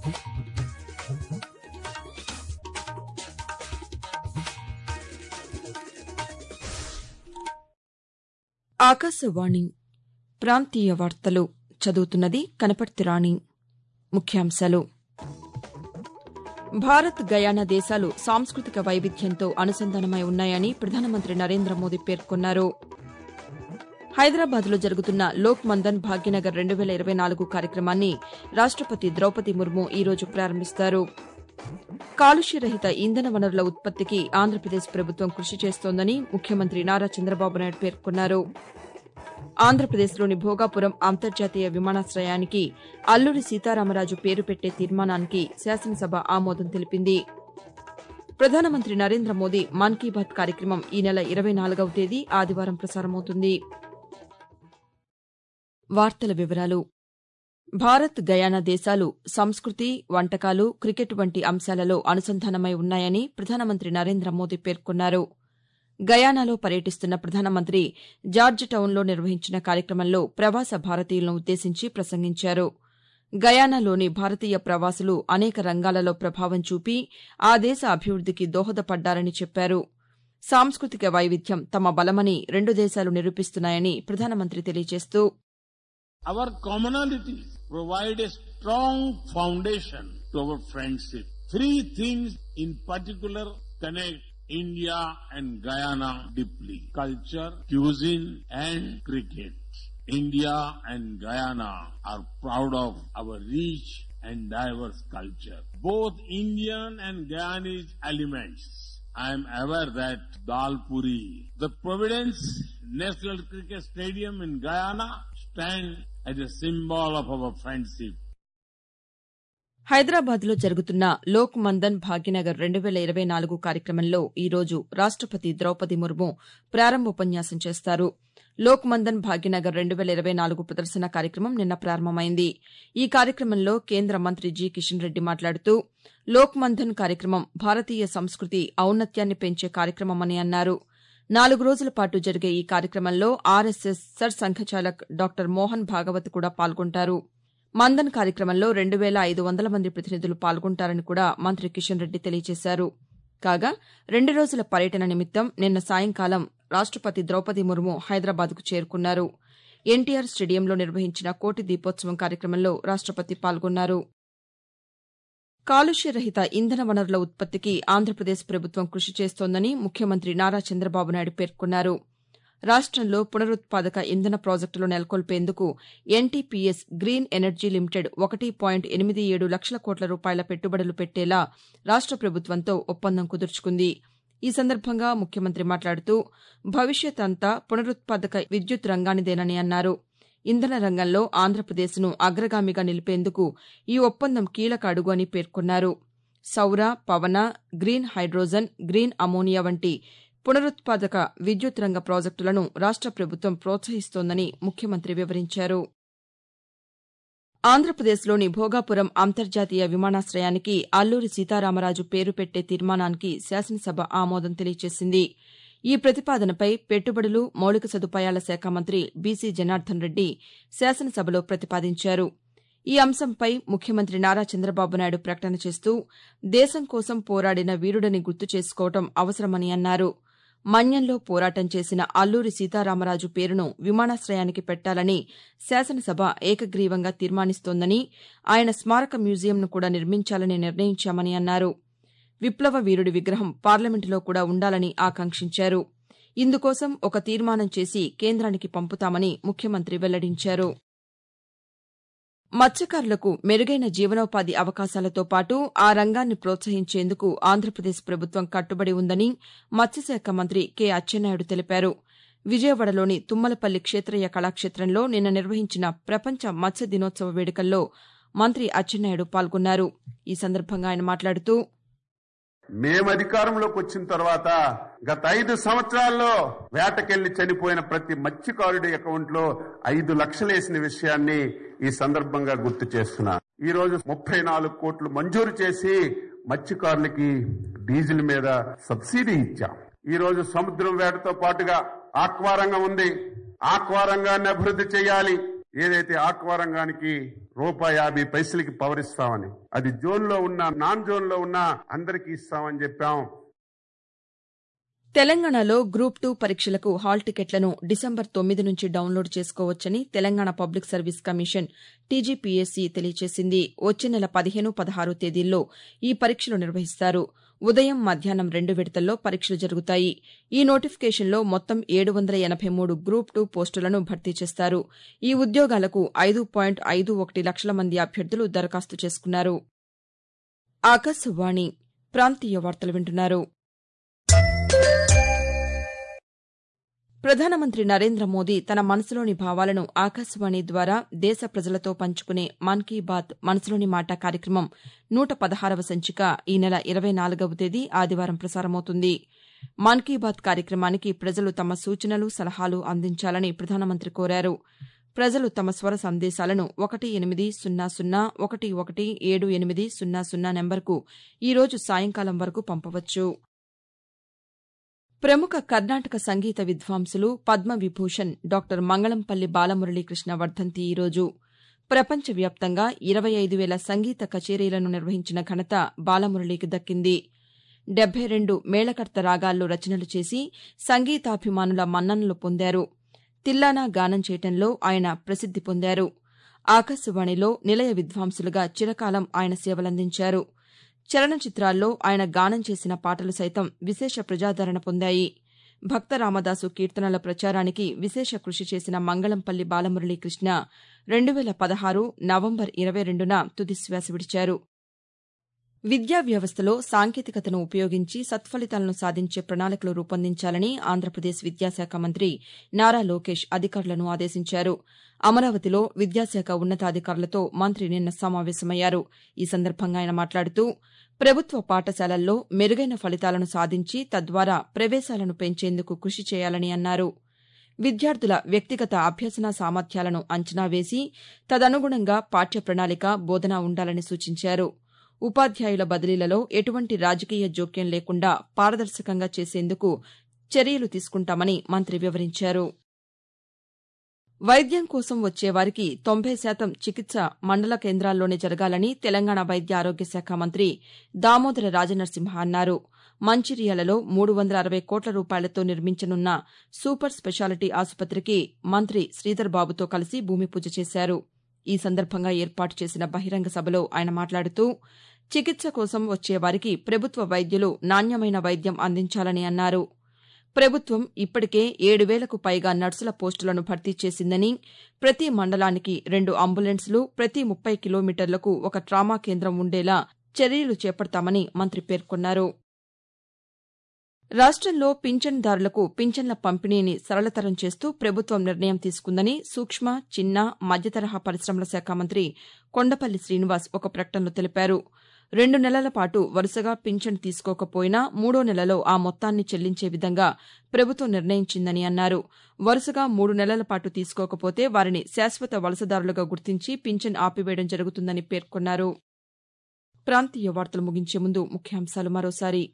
ఆకాశవాణి ప్రాంతీయ వార్తలు చదువుతున్నది కనపర్తి రాణి. ముఖ్యాంశాలు: భారత్ గయానా దేశాలు సాంస్కృతిక వైవిధ్యంతో అనుసంధానమై ఉన్నాయని ప్రధానమంత్రి నరేంద్ర మోదీ పేర్కొన్నారు. హైదరాబాద్లో జరుగుతున్న లోక్ మందన్ భాగ్యనగర్ 2024 కార్యక్రమాన్ని రాష్టపతి ద్రౌపది ముర్ము ఈరోజు ప్రారంభిస్తారు. కాలుష్యరహిత ఇంధన వనరుల ఉత్పత్తికి ఆంధ్రప్రదేశ్ ప్రభుత్వం కృషి చేస్తోందని ముఖ్యమంత్రి నారా చంద్రబాబు నాయుడు పేర్కొన్నారు. ఆంధ్రప్రదేశ్లోని భోగాపురం అంతర్జాతీయ విమానాశయానికి అల్లూరి సీతారామరాజు పేరు పెట్టే తీర్మానానికి శాసనసభ ఆమోదం తెలిపింది. ప్రధానమంత్రి నరేంద్ర మోదీ మన్ కీ బాత్ కార్యక్రమం ఈ నెల 24వ తేదీ ఆదివారం ప్రసారమవుతుంది. వార్తల వివరాలు: భారత్ గయానా దేశాలు సంస్కృతి, వంటకాలు, క్రికెట్ వంటి అంశాలలో అనుసంధానమై ఉన్నాయని ప్రధానమంత్రి నరేంద్ర మోదీ పేర్కొన్నారు. గయానాలో పర్యటిస్తున్న ప్రధానమంత్రి జార్జ్ టౌన్లో నిర్వహించిన కార్యక్రమంలో ప్రవాస భారతీయులను ఉద్దేశించి ప్రసంగించారు. గయానాలోని భారతీయ ప్రవాసులు అనేక రంగాలలో ప్రభావం చూపి ఆ దేశ అభివృద్దికి దోహదపడ్డారని చెప్పారు. సాంస్కృతిక వైవిధ్యం తమ బలమని రెండు దేశాలు నిరూపిస్తున్నాయని ప్రధానమంత్రి తెలియజేస్తూ, Our commonalities provide a strong foundation to our friendship. Three things in particular connect India and Guyana deeply: culture, cuisine, and cricket. India and Guyana are proud of our rich and diverse culture. Both Indian and Guyanese elements. I am aware that Dalpuri, the Providence National Cricket Stadium in Guyana, stand as a symbol of our friendship. హైదరాబాద్లో జరుగుతున్న లోక్ మందన్ భాగ్యనగర్ 2024 కార్యక్రమంలో ఈరోజు రాష్టపతి ద్రౌపది ముర్ము ప్రారంభోపన్యాసం చేస్తారు. లోక్ మందన్ భాగ్యనగర్ 2024 ప్రదర్శన కార్యక్రమం నిన్న ప్రారంభమైంది. ఈ కార్యక్రమంలో కేంద్ర మంత్రి జి కిషన్ రెడ్డి మాట్లాడుతూ, లోక్ మందన్ కార్యక్రమం భారతీయ సంస్కృతి ఔన్నత్యాన్ని పెంచే కార్యక్రమమని అన్నారు. 4 రోజుల పాటు జరిగే ఈ కార్యక్రమంలో RSS Sarsanghchalak doctor Mohan Bhagwat కూడా పాల్గొంటారు. మందన్ కార్యక్రమంలో 2500 మంది ప్రతినిధులు పాల్గొంటారని కూడా మంత్రి కిషన్ రెడ్డి తెలియజేశారు. కాగా 2 రోజుల పర్యటన నిమిత్తం నిన్న సాయంకాలం రాష్టపతి ద్రౌపది ముర్ము హైదరాబాద్కు చేరుకున్నారు. ఎన్టీఆర్ స్టేడియంలో నిర్వహించిన కోటి దీపోత్సవం కార్యక్రమంలో రాష్టపతి పాల్గొన్నారు. కాలుష్యరహిత ఇంధన వనరుల ఉత్పత్తికి ఆంధ్రప్రదేశ్ ప్రభుత్వం కృషి చేస్తోందని ముఖ్యమంత్రి నారా చంద్రబాబు నాయుడు పేర్కొన్నారు. రాష్టంలో పునరుత్పాదక ఇంధన ప్రాజెక్టులు నెలకొల్పేందుకు ఎన్టీపీఎస్ గ్రీన్ ఎనర్జీ లిమిటెడ్ 1.87 లక్షల కోట్ల రూపాయల పెట్టుబడులు పెట్టేలా రాష్ట ప్రభుత్వంతో ఒప్పందం కుదుర్చుకుంది. ఈ సందర్భంగా ముఖ్యమంత్రి మాట్లాడుతూ, భవిష్యత్ అంతా పునరుత్పాదక విద్యుత్ రంగానిదేనని అన్నారు. ఇంధన రంగంలో ఆంధ్రప్రదేశ్ను అగ్రగామిగా నిలిపేందుకు ఈ ఒప్పందం కీలక అడుగు అని పేర్కొన్నారు. సౌర, పవన, గ్రీన్ హైడ్రోజన్, గ్రీన్ అమోనియా వంటి పునరుత్పాదక విద్యుత్ రంగ ప్రాజెక్టులను రాష్ట ప్రభుత్వం ప్రోత్సహిస్తోందని ముఖ్యమంత్రి వివరించారు. ఆంధ్రప్రదేశ్లోని భోగాపురం అంతర్జాతీయ విమానాశయానికి అల్లూరి సీతారామరాజు పేరు పెట్టే తీర్మానానికి శాసనసభ ఆమోదం తెలియజేసింది. ఈ ప్రతిపాదనపై పెట్టుబడులు, మౌలిక సదుపాయాల శాఖ మంత్రి బీసీ జనార్దన్ రెడ్డి శాసనసభలో ప్రతిపాదించారు. ఈ అంశంపై ముఖ్యమంత్రి నారా చంద్రబాబు నాయుడు ప్రకటన చేస్తూ, దేశం కోసం పోరాడిన వీరుడని గుర్తు చేసుకోవడం అవసరమని అన్నారు. మన్యంలో పోరాటం చేసిన అల్లూరి సీతారామరాజు పేరును విమానాశయానికి పెట్టాలని శాసనసభ ఏకగ్రీవంగా తీర్మానిస్తోందని, ఆయన స్మారక మ్యూజియంను కూడా నిర్మించాలని నిర్ణయించామని అన్నారు. విప్లవ వీరుడి విగ్రహం పార్లమెంటులో కూడా ఉండాలని ఆకాంక్షించారు. ఇందుకోసం ఒక తీర్మానం చేసి కేంద్రానికి పంపుతామని ముఖ్యమంత్రి వెల్లడించారు. మత్స్యకారులకు మెరుగైన జీవనోపాధి అవకాశాలతో పాటు ఆ రంగాన్ని ప్రోత్సహించేందుకు ఆంధ్రప్రదేశ్ ప్రభుత్వం కట్టుబడి ఉందని మత్స్యశాఖ మంత్రి కె అచ్చెన్నాయుడు తెలిపారు. విజయవాడలోని తుమ్మలపల్లి క్షేత్రయ్య కళాక్షేత్రంలో నిన్న నిర్వహించిన ప్రపంచ మత్స్య దినోత్సవ వేడుకల్లో మంత్రి అచ్చెన్నాయుడు పాల్గొన్నారు. ఈ సందర్భంగా ఆయన మాట్లాడుతూ, మేము అధికారంలోకి వచ్చిన తర్వాత గత 5 సంవత్సరాల్లో వేటకెళ్లి చనిపోయిన ప్రతి మత్స్యకారుడి అకౌంట్ లో 5 లక్షలు వేసిన విషయాన్ని ఈ సందర్భంగా గుర్తు చేస్తున్నా. ఈ రోజు 34 కోట్లు మంజూరు చేసి మత్స్యకారులకి డీజిల్ మీద సబ్సిడీ ఇచ్చాం. ఈ రోజు సముద్రం వేటతో పాటుగా ఆక్వా రంగం ఉంది. ఆక్వా రంగాన్ని అభివృద్ధి చేయాలి. ఏదైతే ఆక్వా రంగానికి ₹50 పవర్ ఇస్తామని, అది జోన్ లో ఉన్న నాన్ జోన్ లో ఉన్న అందరికీ ఇస్తామని చెప్పాం. తెలంగాణలో గ్రూప్ 2 పరీక్షలకు హాల్ టికెట్లను డిసెంబర్ 9 నుంచి డౌన్లోడ్ చేసుకోవచ్చని Telangana public service commission TGPSC తెలియజేసింది. వచ్చే నెల 15, 16 తేదీల్లో ఈ పరీక్షలు నిర్వహిస్తారు. ఉదయం, మధ్యాహ్నం 2 విడతల్లో పరీక్షలు జరుగుతాయి. ఈ నోటిఫికేషన్లో మొత్తం 783 గ్రూప్ 2 పోస్టులను భర్తీ చేస్తారు. ఈ ఉద్యోగాలకు 5.51 లక్షల మంది అభ్యర్థులు దరఖాస్తు చేసుకున్నారు. ఆకాశవాణి ప్రాంతీయ వార్తలు వింటున్నారు. ప్రధానమంత్రి నరేంద్ర మోదీ తన మనసులోని భావాలను ఆకాశవాణి ద్వారా దేశ ప్రజలతో పంచుకునే మన్ కీ బాత్ మనసులోని మాట కార్యక్రమం 116వ సంచిక ఈ నెల 24వ తేదీ ఆదివారం ప్రసారమవుతుంది. మన్ కీ బాత్ కార్యక్రమానికి ప్రజలు తమ సూచనలు, సలహాలు అందించాలని ప్రధానమంత్రి కోరారు. ప్రజలు తమ స్వర సందేశాలను 1800117800 నెంబర్కు ఈరోజు సాయంకాలం వరకు పంపవచ్చు. ప్రముఖ కర్ణాటక సంగీత విద్వాంసులు పద్మవిభూషణ్ డాక్టర్ మంగళంపల్లి బాలమురళీకృష్ణ వర్ధంతి ఈరోజు. ప్రపంచవ్యాప్తంగా 25,000 సంగీత కచేరీలను నిర్వహించిన ఘనత బాలమురళికి దక్కింది. 72 మేళకర్త రాగాల్లో రచనలు చేసి సంగీతాభిమానుల మన్ననలు పొందారు. తిల్లానా గానం చేయటంలో ఆయన ప్రసిద్ది పొందారు. ఆకాశవాణిలో నిలయ విద్వాంసులుగా చిరకాలం ఆయన సేవలందించారు. చలనచిత్రాల్లో ఆయన గానం చేసిన పాటలు సైతం విశేష ప్రజాదరణ పొందాయి. భక్త రామదాసు కీర్తనల ప్రచారానికి విశేష కృషి చేసిన మంగళంపల్లి బాలమురళీకృష్ణ 2016 నవంబర్ 22న తుదిశ్వాస విడిచారు. విద్యా వ్యవస్థలో సాంకేతికతను ఉపయోగించి సత్ఫలితాలను సాధించే ప్రణాళికలు రూపొందించాలని ఆంధ్రప్రదేశ్ విద్యాశాఖ మంత్రి నారా లోకేష్ అధికారులను ఆదేశించారు. అమరావతిలో విద్యాశాఖ ఉన్నతాధికారులతో మంత్రి నిన్న సమావేశమయ్యారు. ఈ సందర్భంగా ఆయన మాట్లాడుతూ ప్రభుత్వ పాఠశాలల్లో మెరుగైన ఫలితాలను సాధించి తద్వారా ప్రవేశాలను పెంచేందుకు కృషి చేయాలని అన్నారు. విద్యార్థుల వ్యక్తిగత అభ్యసన సామర్థ్యాలను అంచనా వేసి తదనుగుణంగా పాఠ్య ప్రణాళిక, బోధన ఉండాలని సూచించారు. ఉపాధ్యాయుల బదిలీలలో ఎటువంటి రాజకీయ జోక్యం లేకుండా పారదర్శకంగా చేసేందుకు చర్యలు తీసుకుంటామని మంత్రి వివరించారు. వైద్యం కోసం వచ్చేవారికి 90% చికిత్స మండల కేంద్రాల్లోనే జరగాలని తెలంగాణ వైద్య ఆరోగ్య శాఖ మంత్రి దామోదర రాజనరసింహ అన్నారు. మంచిర్యాలలో 360 కోట్ల రూపాయలతో నిర్మించనున్న సూపర్ స్పెషాలిటీ ఆసుపత్రికి మంత్రి శ్రీధర్ బాబుతో కలిసి భూమి పూజ చేశారు. ఈ సందర్భంగా ఏర్పాటు చేసిన బహిరంగ సభలో ఆయన మాట్లాడుతూ చికిత్స కోసం వచ్చేవారికి ప్రభుత్వ వైద్యులు నాణ్యమైన వైద్యం అందించాలని అన్నారు. ప్రభుత్వం ఇప్పటికే 7,000కు పైగా నర్సుల పోస్టులను భర్తీ చేసిందని, ప్రతి మండలానికి 2 అంబులెన్స్లు, ప్రతి 30 కిలోమీటర్లకు ఒక ట్రామా కేంద్రం ఉండేలా చర్యలు చేపడతామని మంత్రి పేర్కొన్నారు. రాష్టంలో పింఛన్దారులకు పింఛన్ల పంపిణీని సరళతరం చేస్తూ ప్రభుత్వం నిర్ణయం తీసుకుందని సూక్ష్మ, చిన్న, మధ్యతరహా పరిశ్రమల శాఖ మంత్రి కొండపల్లి శ్రీనివాస్ ఒక ప్రకటనలో తెలిపారు. 2 నెలల పాటు వరుసగా పింఛన్ తీసుకోకపోయినా 3వ నెలలో ఆ మొత్తాన్ని చెల్లించే విధంగా ప్రభుత్వం నిర్ణయించిందని అన్నారు. వరుసగా 3 నెలల పాటు తీసుకోకపోతే వారిని శాశ్వత వలసదారులుగా గుర్తించి పింఛన్ ఆపివేయడం జరుగుతుందని పేర్కొన్నారు. ప్రాంతీయ వార్తలు ముగించే ముందు ముఖ్యాంశాలు మరోసారి.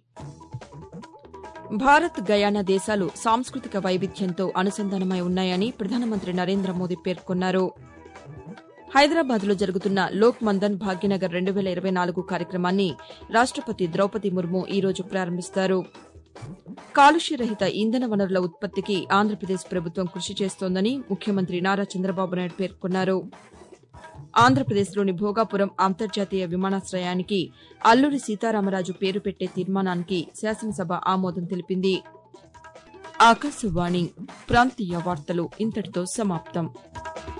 భారత్, గయానా దేశాలు సాంస్కృతిక వైవిధ్యంతో అనుసంధానమై ఉన్నాయని ప్రధానమంత్రి నరేంద్ర మోదీ పేర్కొన్నారు. హైదరాబాద్లో జరుగుతున్న లోక్ మందన్ భాగ్యనగర్ 2024 కార్యక్రమాన్ని రాష్టపతి ద్రౌపది ముర్ము ఈరోజు ప్రారంభిస్తారు. కాలుష్యరహిత ఇంధన వనరుల ఉత్పత్తికి ఆంధ్రప్రదేశ్ ప్రభుత్వం కృషి చేస్తోందని ముఖ్యమంత్రి నారా చంద్రబాబు నాయుడు పేర్కొన్నారు. ఆంధ్రప్రదేశ్లోని భోగాపురం అంతర్జాతీయ విమానాశ్రయానికి అల్లూరి సీతారామరాజు పేరు పెట్టే తీర్మానానికి శాసనసభ ఆమోదం తెలిపింది. ఆకాశవాణి ప్రాంతీయ వార్తలు ఇంతటితో సమాప్తం.